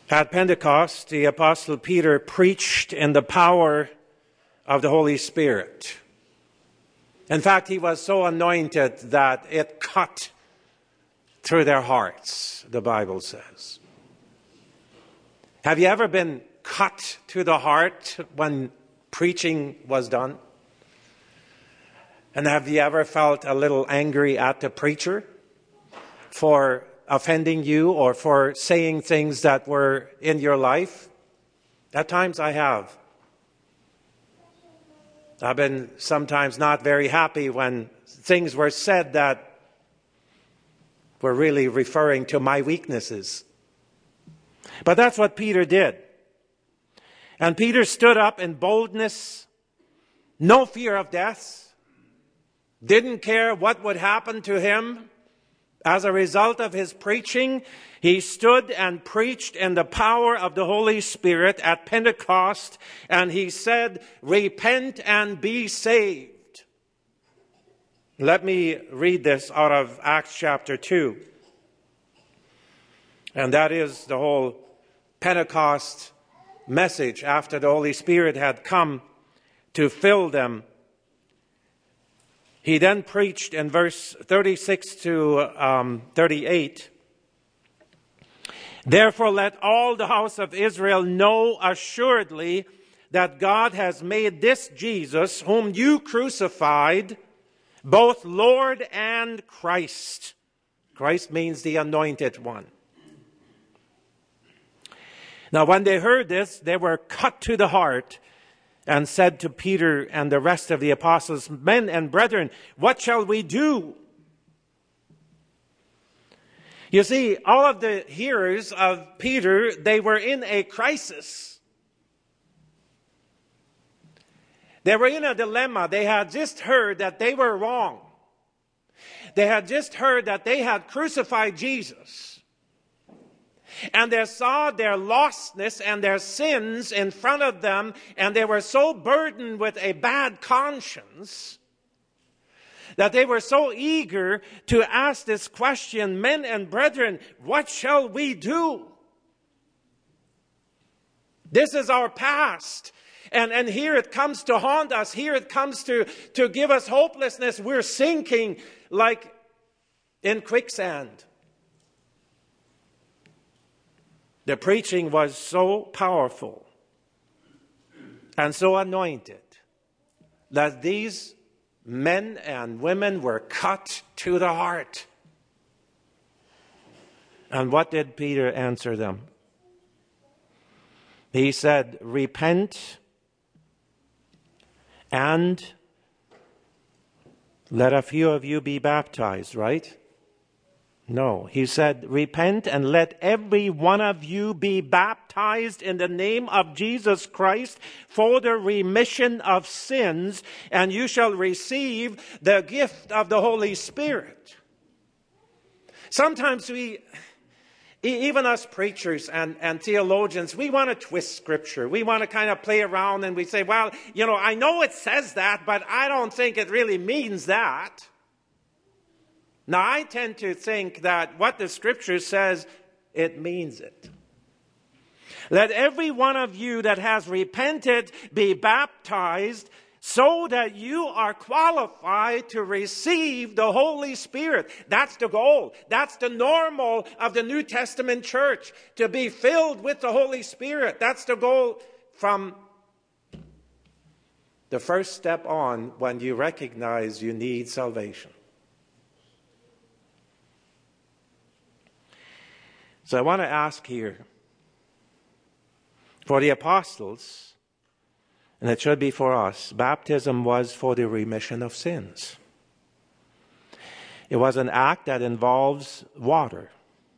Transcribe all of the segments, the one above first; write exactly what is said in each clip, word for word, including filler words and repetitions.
At Pentecost, the Apostle Peter preached in the power of the Holy Spirit. In fact, he was so anointed that it cut through their hearts, the Bible says. Have you ever been cut to the heart when preaching was done? And have you ever felt a little angry at the preacher for offending you or for saying things that were in your life? At times I have. I've been sometimes not very happy when things were said that were really referring to my weaknesses. But that's what Peter did. And Peter stood up in boldness, no fear of death, didn't care what would happen to him. As a result of his preaching, he stood and preached in the power of the Holy Spirit at Pentecost, and he said, "Repent and be saved." Let me read this out of Acts chapter two. And that is the whole Pentecost message after the Holy Spirit had come to fill them. He then preached in verse thirty-six to um, thirty-eight. "Therefore let all the house of Israel know assuredly that God has made this Jesus, whom you crucified, both Lord and Christ." Christ means the anointed one. Now when they heard this, they were cut to the heart, and said to Peter and the rest of the apostles, "Men and brethren, what shall we do?" You see, all of the hearers of Peter, they were in a crisis. They were in a dilemma. They had just heard that they were wrong. They had just heard that they had crucified Jesus. And they saw their lostness and their sins in front of them, and they were so burdened with a bad conscience that they were so eager to ask this question, "Men and brethren, what shall we do? This is our past. And, and here it comes to haunt us. Here it comes to, to give us hopelessness. We're sinking like in quicksand." The preaching was so powerful and so anointed that these men and women were cut to the heart. And what did Peter answer them? He said, "Repent and let a few of you be baptized," right? No, he said, "Repent and let every one of you be baptized in the name of Jesus Christ for the remission of sins, and you shall receive the gift of the Holy Spirit." Sometimes we, even us preachers and, and theologians, we want to twist Scripture. We want to kind of play around and we say, well, you know, I know it says that, but I don't think it really means that. Now, I tend to think that what the Scripture says, it means it. "Let every one of you that has repented be baptized, so that you are qualified to receive the Holy Spirit." That's the goal. That's the normal of the New Testament church, to be filled with the Holy Spirit. That's the goal from the first step on when you recognize you need salvation. So I want to ask here, for the apostles, and it should be for us, baptism was for the remission of sins. It was an act that involves water.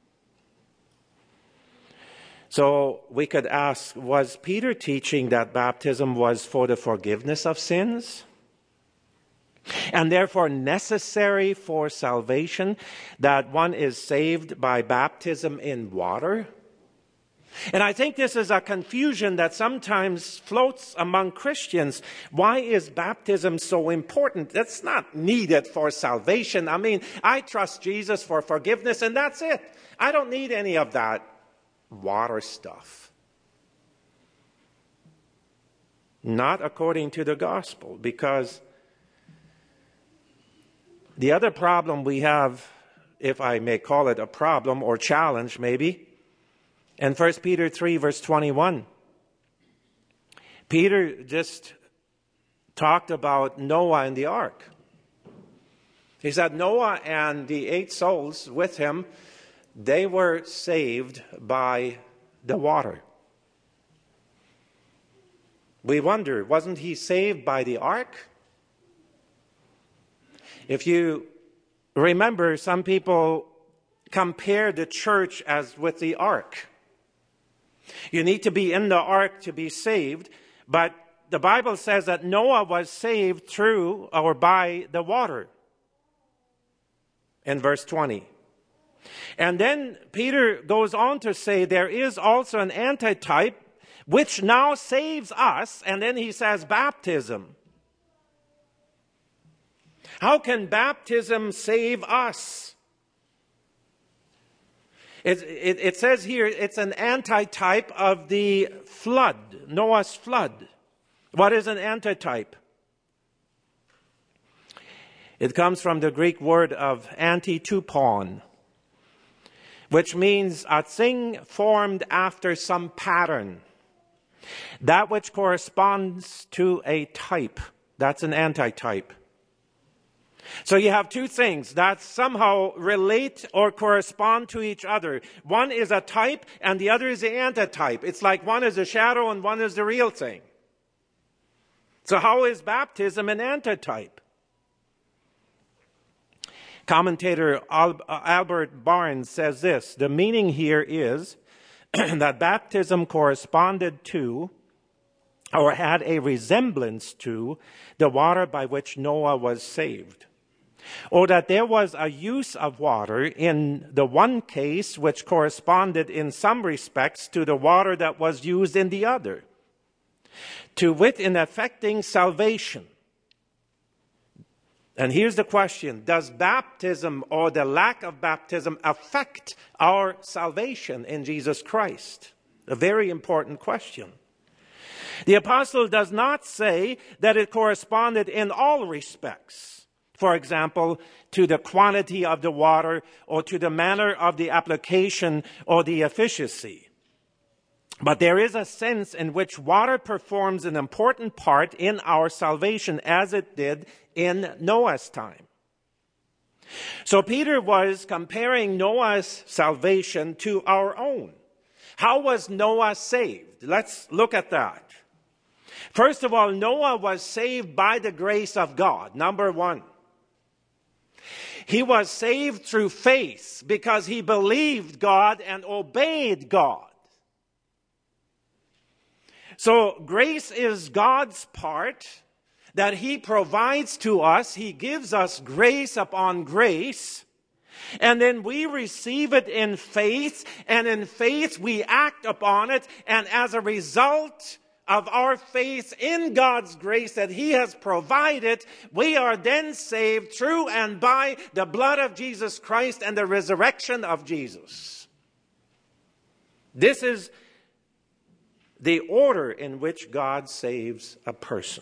So we could ask, was Peter teaching that baptism was for the forgiveness of sins, and therefore necessary for salvation, that one is saved by baptism in water? And I think this is a confusion that sometimes floats among Christians. Why is baptism so important? It's not needed for salvation. I mean, I trust Jesus for forgiveness and that's it. I don't need any of that. water stuff. Not according to the gospel, because the other problem we have, if I may call it a problem or challenge maybe, in First Peter three verse twenty-one, Peter just talked about Noah and the ark. He said Noah and the eight souls with him, they were saved by the water. We wonder, wasn't he saved by the ark? If you remember, some people compare the church as with the ark. You need to be in the ark to be saved, but the Bible says that Noah was saved through or by the water in verse twenty. And then Peter goes on to say there is also an antitype which now saves us, and then he says baptism. How can baptism save us? It, it, it says here it's an antitype of the flood, Noah's flood. What is an antitype? It comes from the Greek word of antitupon, which means a thing formed after some pattern. That which corresponds to a type. That's an antitype. So you have two things that somehow relate or correspond to each other. One is a type and the other is the antitype. It's like one is a shadow and one is the real thing. So how is baptism an antitype? Commentator Albert Barnes says this: the meaning here is that baptism corresponded to or had a resemblance to the water by which Noah was saved. Or that there was a use of water in the one case which corresponded in some respects to the water that was used in the other. To wit, in effecting salvation. And here's the question: does baptism or the lack of baptism affect our salvation in Jesus Christ? A very important question. The apostle does not say that it corresponded in all respects. For example, to the quantity of the water or to the manner of the application or the efficacy. But there is a sense in which water performs an important part in our salvation as it did in Noah's time. So Peter was comparing Noah's salvation to our own. How was Noah saved? Let's look at that. First of all, Noah was saved by the grace of God. Number one. He was saved through faith because he believed God and obeyed God. So grace is God's part that he provides to us. He gives us grace upon grace. And then we receive it in faith. And in faith we act upon it. And as a result of our faith in God's grace that he has provided, we are then saved through and by the blood of Jesus Christ and the resurrection of Jesus. This is the order in which God saves a person.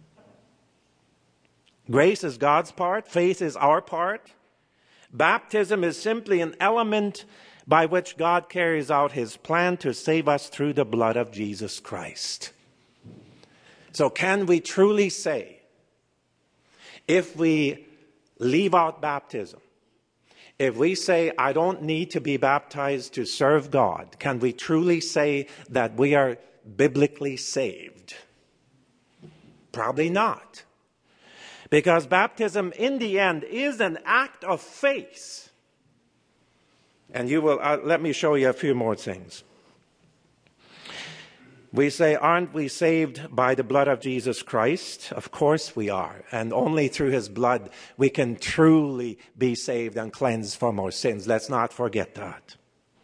Grace is God's part. Faith is our part. Baptism is simply an element by which God carries out his plan to save us through the blood of Jesus Christ. So can we truly say, if we leave out baptism, if we say, I don't need to be baptized to serve God, can we truly say that we are biblically saved? Probably not. Because baptism in the end is an act of faith. And you will, uh, let me show you a few more things. We say, aren't we saved by the blood of Jesus Christ? Of course we are. And only through his blood we can truly be saved and cleansed from our sins. Let's not forget that.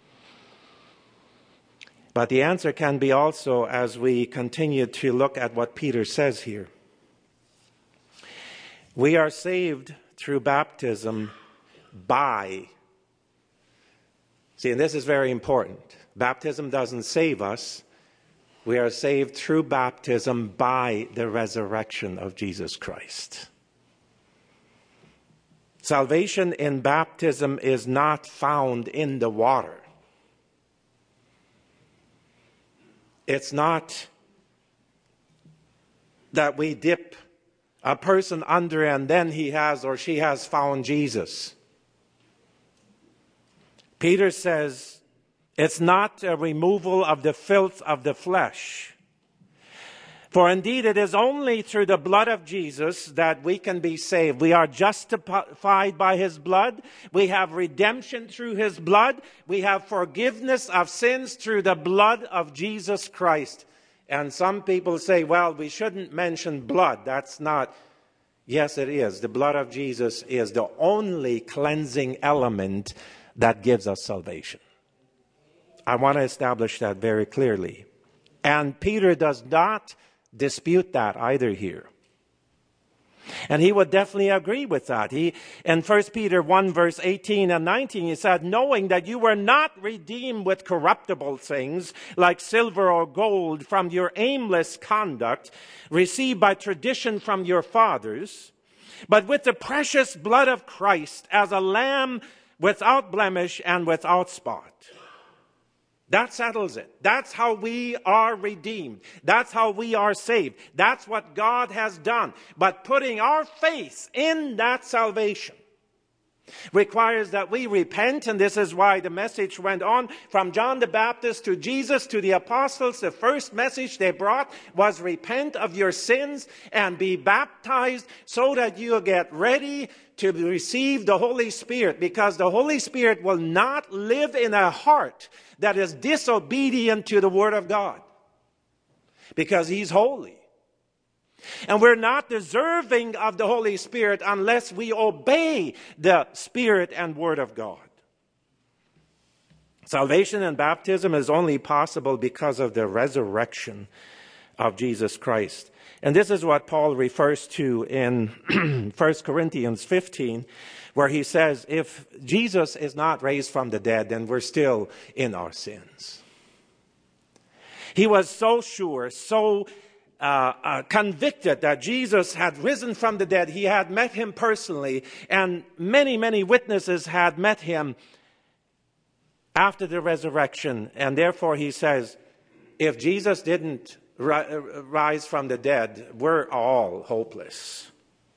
But the answer can be also as we continue to look at what Peter says here. We are saved through baptism by See, and this is very important. Baptism doesn't save us. We are saved through baptism by the resurrection of Jesus Christ. Salvation in baptism is not found in the water. It's not that we dip a person under and then he has or she has found Jesus. Peter says it's not a removal of the filth of the flesh. For indeed it is only through the blood of Jesus that we can be saved. We are justified by his blood. We have redemption through his blood. We have forgiveness of sins through the blood of Jesus Christ. And some people say, well, we shouldn't mention blood. That's not. Yes, it is. The blood of Jesus is the only cleansing element that gives us salvation. I want to establish that very clearly. And Peter does not dispute that either here. And he would definitely agree with that. He, in First Peter one, verse eighteen and nineteen, he said, knowing that you were not redeemed with corruptible things like silver or gold from your aimless conduct received by tradition from your fathers, but with the precious blood of Christ as a lamb without blemish and without spot. That settles it. That's how we are redeemed. That's how we are saved. That's what God has done. But putting our faith in that salvation requires that we repent, and this is why the message went on from John the Baptist to Jesus to the apostles. The first message they brought was repent of your sins and be baptized so that you get ready to receive the Holy Spirit, because the Holy Spirit will not live in a heart that is disobedient to the Word of God, because he's holy. And we're not deserving of the Holy Spirit unless we obey the Spirit and Word of God. Salvation and baptism is only possible because of the resurrection of Jesus Christ. And this is what Paul refers to in First Corinthians fifteen, where he says, if Jesus is not raised from the dead, then we're still in our sins. He was so sure, so Uh, uh, convicted that Jesus had risen from the dead. He had met him personally, and many, many witnesses had met him after the resurrection. And therefore he says, if Jesus didn't ri- rise from the dead, we're all hopeless.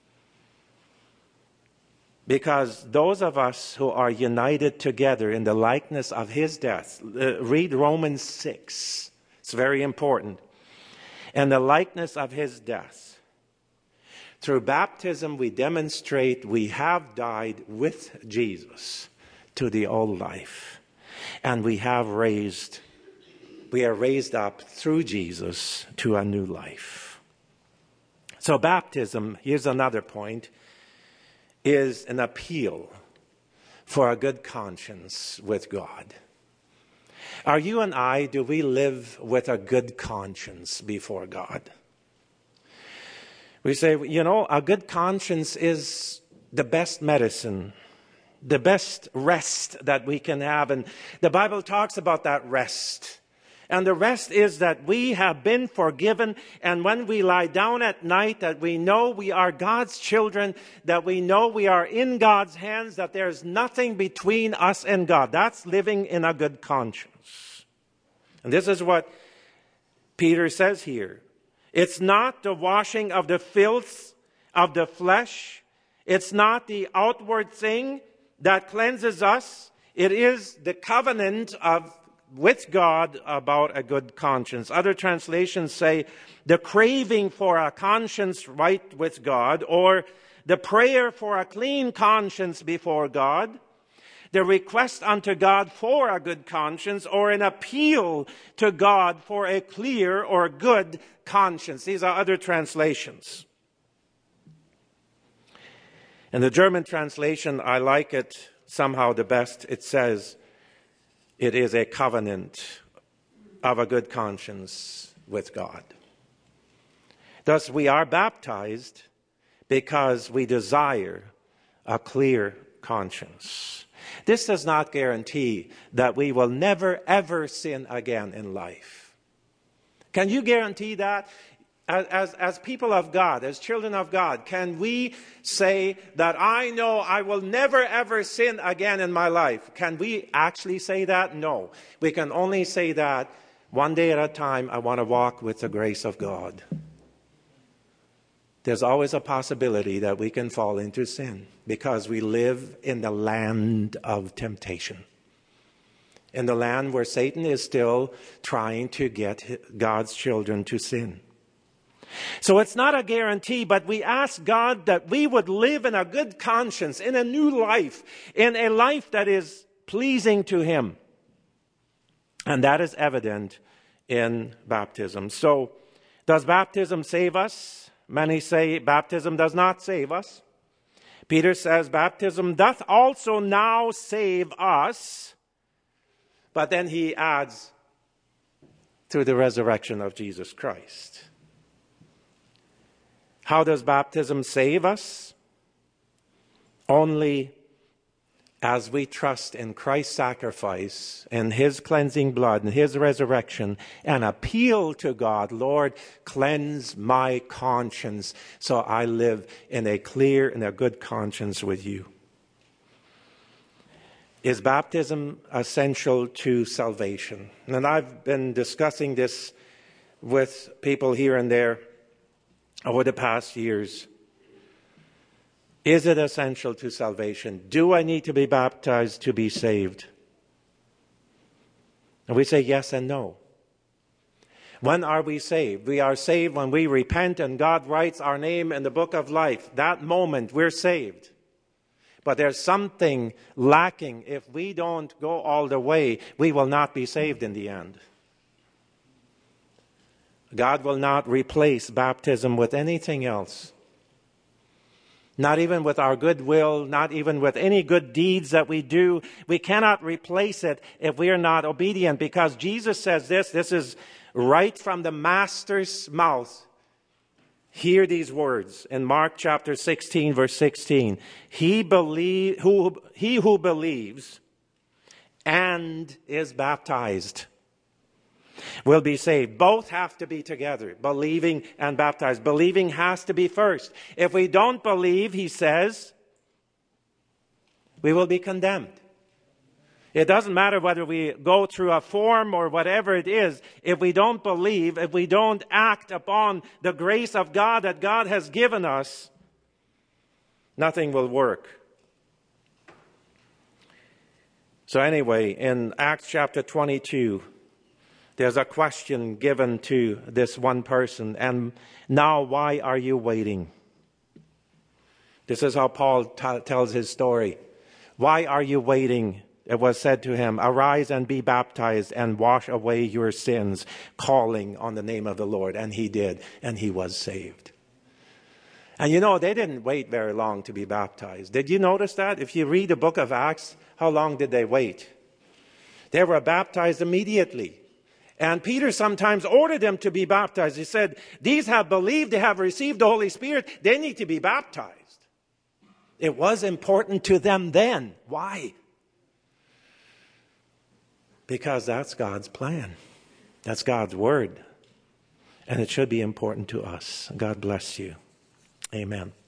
Because those of us who are united together in the likeness of his death, uh, read Romans six. It's very important. And the likeness of his death. Through baptism, we demonstrate we have died with Jesus to the old life. And we have raised, we are raised up through Jesus to a new life. So baptism, here's another point, is an appeal for a good conscience with God. Are you and I, do we live with a good conscience before God? We say, you know, a good conscience is the best medicine, the best rest that we can have. And the Bible talks about that rest. And the rest is that we have been forgiven. And when we lie down at night, that we know we are God's children, that we know we are in God's hands, that there's nothing between us and God. That's living in a good conscience. And this is what Peter says here. It's not the washing of the filth of the flesh. It's not the outward thing that cleanses us. It is the covenant of with God about a good conscience. Other translations say the craving for a conscience right with God, or the prayer for a clean conscience before God, the request unto God for a good conscience, or an appeal to God for a clear or good conscience. These are other translations. In the German translation, I like it somehow the best. It says, it is a covenant of a good conscience with God. Thus, we are baptized because we desire a clear conscience. This does not guarantee that we will never, ever sin again in life. Can you guarantee that? As, as, as people of God, as children of God, can we say that I know I will never, ever sin again in my life? Can we actually say that? No. We can only say that one day at a time, I want to walk with the grace of God. There's always a possibility that we can fall into sin because we live in the land of temptation. In the land where Satan is still trying to get God's children to sin. So it's not a guarantee, but we ask God that we would live in a good conscience, in a new life, in a life that is pleasing to Him. And that is evident in baptism. So, does baptism save us? Many say baptism does not save us. Peter says baptism doth also now save us. But then he adds, through the resurrection of Jesus Christ. How does baptism save us? Only as we trust in Christ's sacrifice and His cleansing blood and His resurrection and appeal to God, Lord, cleanse my conscience so I live in a clear and a good conscience with You. Is baptism essential to salvation? And I've been discussing this with people here and there over the past years. Is it essential to salvation? Do I need to be baptized to be saved? And we say yes and no. When are we saved? We are saved when we repent and God writes our name in the book of life. That moment we're saved. But there's something lacking. If we don't go all the way, we will not be saved in the end. God will not replace baptism with anything else. Not even with our goodwill, not even with any good deeds that we do. We cannot replace it if we are not obedient, because Jesus says this, this is right from the Master's mouth. Hear these words in Mark chapter sixteen, verse sixteen. He, believe, who, he who believes and is baptized will be saved. Both have to be together, believing and baptized. Believing has to be first. If we don't believe, he says, we will be condemned. It doesn't matter whether we go through a form or whatever it is. If we don't believe, if we don't act upon the grace of God that God has given us, nothing will work. So anyway, in Acts chapter twenty-two, there's a question given to this one person. And now, why are you waiting? This is how Paul t- tells his story. Why are you waiting? It was said to him, arise and be baptized and wash away your sins, calling on the name of the Lord. And he did, and he was saved. And you know, they didn't wait very long to be baptized. Did you notice that? If you read the book of Acts, how long did they wait? They were baptized immediately. And Peter sometimes ordered them to be baptized. He said, these have believed, they have received the Holy Spirit, they need to be baptized. It was important to them then. Why? Because that's God's plan. That's God's word. And it should be important to us. God bless you. Amen.